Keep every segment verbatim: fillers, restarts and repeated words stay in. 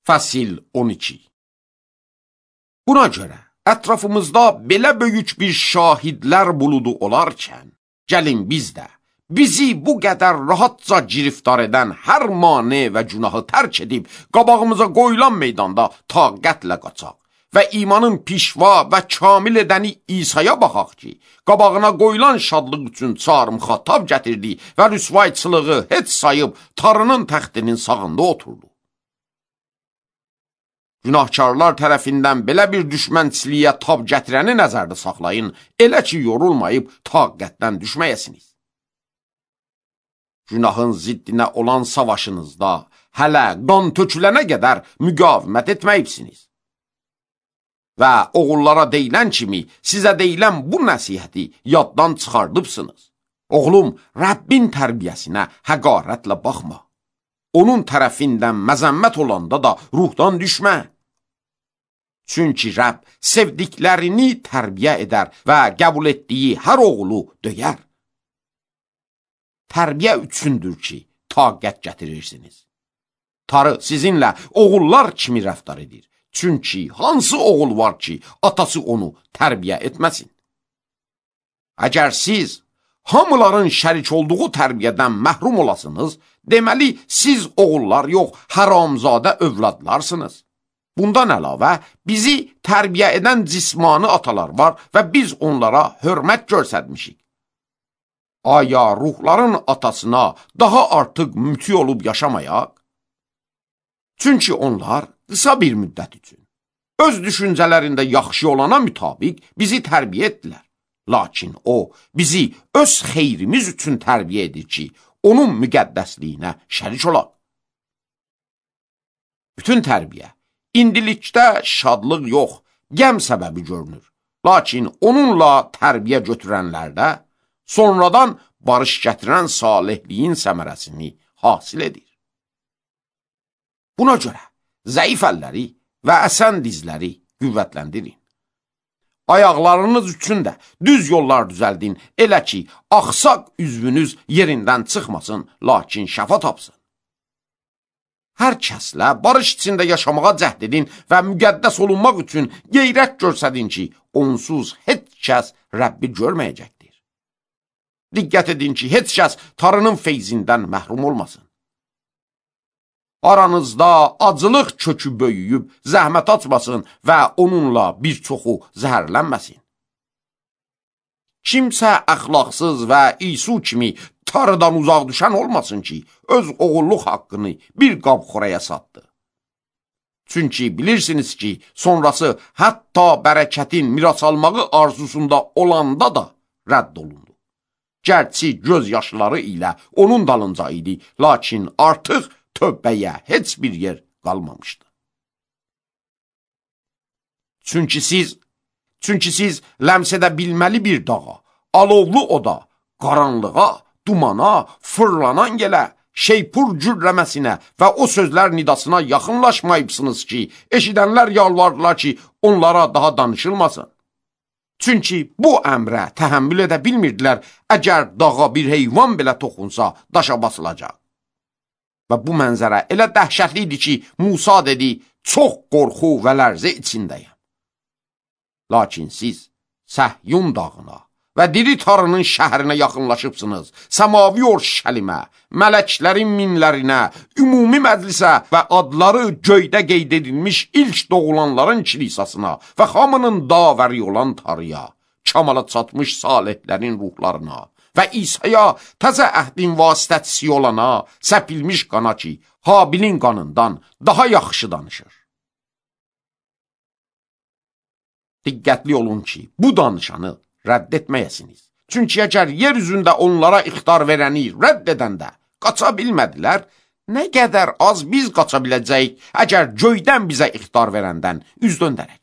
Fəsil on iki. Buna görə ətrafımızda belə böyük bir şahidlər buludu olarkən, gəlin biz də bizi bu qədər rahatca giriftar edən hər mane və günahı tərk edib, qabağımıza qoyulan meydanda taqətlə qaçaq və imanın pişva və kamil edəni İsa'ya baxaq ki, qabağına qoyulan şadlıq üçün çarım xatab gətirdi və rüsvayçılığı heç sayıb Tanrının təxtinin sağında oturdu. Günahkarlar tərəfindən belə bir düşmənçiliyə tab gətirəni nəzərdə saxlayın, elə ki, yorulmayıb taqətdən düşməyəsiniz. Günahın ziddinə olan savaşınızda hələ qan tökülənə qədər müqavimət etməyibsiniz. Və oğullara deyilən kimi sizə deyilən bu nəsihəti yaddan çıxardıbsınız. Oğlum, Rəbbin tərbiyəsinə həqarətlə baxma. Onun tərəfindən məzəmmət olanda da ruhdan düşmə. Çünki Rəbb sevdiklərini tərbiyə edər və qəbul etdiyi hər oğlu döyər. Tərbiyə üçündür ki, taqət gətirirsiniz. Tanrı sizinlə oğullar kimi rəftar edir. Çünki hansı oğul var ki, atası onu tərbiyə etməsin? Əgər siz hamıların şərik olduğu tərbiyədən məhrum olasınız, deməli, siz oğullar yox, haramzadə övladlarsınız. Bundan əlavə, bizi tərbiyə edən cismani atalar var və biz onlara hörmət göstərmişik. Aya ruhların atasına daha artıq müti olub yaşamayaq? Çünki onlar qısa bir müddət üçün öz düşüncələrində yaxşı olana mütabiq bizi tərbiyə etdilər. Lakin o, bizi öz xeyrimiz üçün tərbiyə edir ki, onun müqəddəsliyinə şərik olaq. Bütün tərbiyə indilikdə şadlıq yox, qəm səbəbi görünür. Lakin onunla tərbiyə götürənlərdə sonradan barış gətirən salihliyin səmərəsini hasil edir. Buna görə zəif əlləri və əsən dizləri qüvvətləndirin. Ayaqlarınız üçün də düz yollar düzəldin, elə ki, axsaq üzvünüz yerindən çıxmasın, lakin şəfa tapsın. Hər kəslə barış içində yaşamağa cəhd edin və müqəddəs olunmaq üçün qeyrət göstərin ki, onsuz heç kəs Rəbbi görməyəcəkdir. Diqqət edin ki, heç kəs Tanrının feyzindən məhrum olmasın. Aranızda acılıq kökü böyüyüb zəhmət açmasın və onunla bir çoxu zəhərlənməsin. Kimsə əxlaqsız və İsu kimi Tanrıdan uzaq düşən olmasın ki, öz oğulluq haqqını bir qab xörəyə satdı. Çünki bilirsiniz ki, sonrası hətta bərəkətin miras almağı arzusunda olanda da rədd olundu. Gərçi göz yaşları ilə onun dalınca idi, lakin artıq tövbəyə heç bir yer qalmamışdı. Çünki siz, çünki siz ləms edə bilməli bir dağa, alovlu oda, qaranlığa, dumana, fırlanan gələ, şeypur cürləməsinə və o sözlər nidasına yaxınlaşmayıbsınız ki, eşidənlər yalvardılar ki, onlara daha danışılmasın. Çünki bu əmrə təhəmmül edə bilmirdilər, əgər dağa bir heyvan belə toxunsa, daşa basılacaq. Və bu mənzərə elə dəhşətli idi ki, Musa dedi, çox qorxu və lərzə içindəyəm. Lakin siz Səhyun dağına və diri Tanrının şəhərinə yaxınlaşıbsınız, səmavi Orşəlimə, mələklərin minlərinə, ümumi məclisə və adları göydə qeyd edilmiş ilk doğulanların kilisasına və hamının davəri olan Tanrıya, kamala çatmış salihlərin ruhlarına və İsa'ya təzə əhdin vasitəçisi olana, səpilmiş qana ki, Habilin qanından daha yaxşı danışır. Diqqətli olun ki, bu danışanı rədd etməyəsiniz. Çünki əgər yer üzündə onlara ixtar verəni rədd edəndə qaça bilmədilər, nə qədər az biz qaça biləcəyik, əgər göydən bizə ixtar verəndən üz döndərək.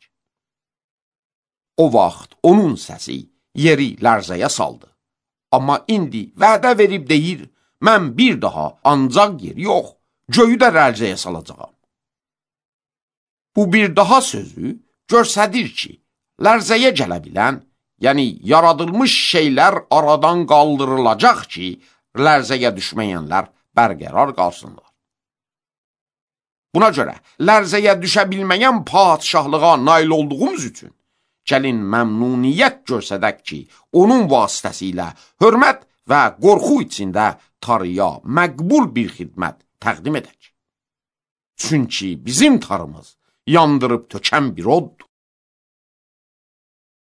O vaxt onun səsi yeri lərzəyə saldı. Amma indi vədə verib deyir, mən bir daha ancaq yer yox, göyü də lərzəyə salacağam. Bu bir daha sözü göstərir ki, lərzəyə gələ bilən, yəni yaradılmış şeylər aradan qaldırılacaq ki, lərzəyə düşməyənlər bərqərar qalsınlar. Buna görə lərzəyə düşə bilməyən padişahlığa nail olduğumuz üçün gəlin məmnuniyyət görsədək ki, onun vasitəsilə hörmət və qorxu içində tarıya məqbul bir xidmət təqdim edək. Çünki bizim tarımız yandırıb tökən bir oddur.